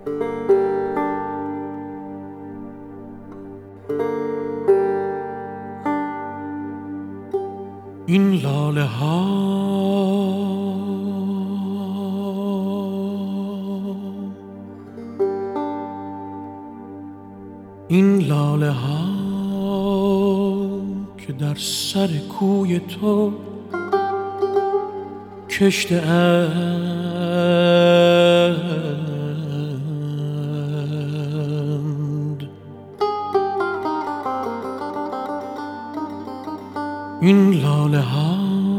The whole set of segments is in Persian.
این لاله ها این لاله ها که در سر کوی تو کشته اند، این لاله ها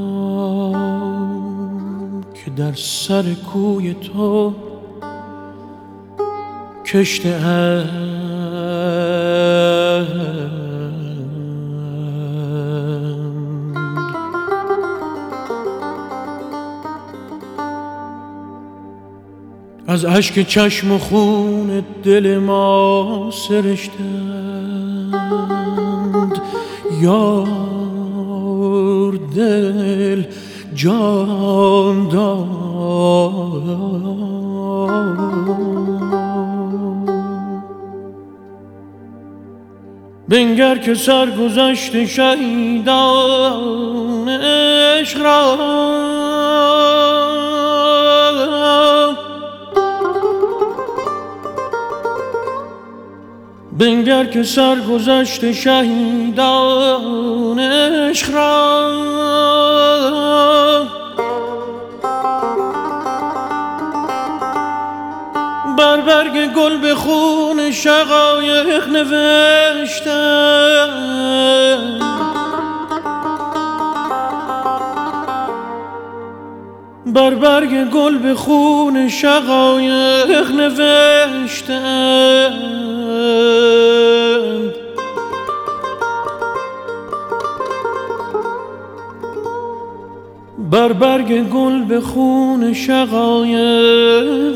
که در سر کوی تو کشته اند، از اشک چشم و خون دل ما سرشتند. یار دل جان داد، بنگر که سرگذشت شهیدان عشق را بنگر که سرگذشت شهیدان عشق را بر برگ گل به خون شقایق نوشتند. بر برگ گل به خون شقایق نوشتند. بر برگ گل به خون شقایق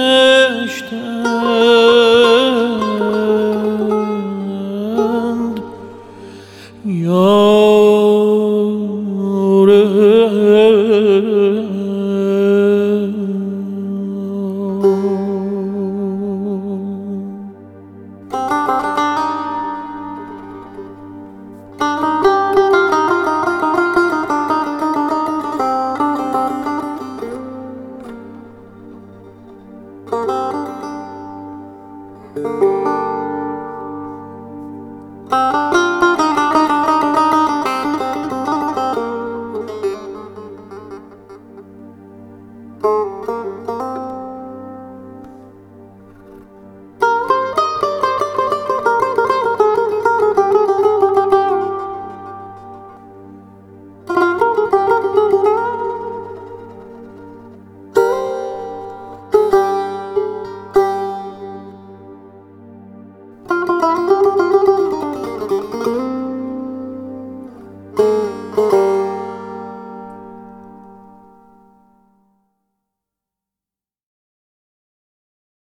نوشتند. یار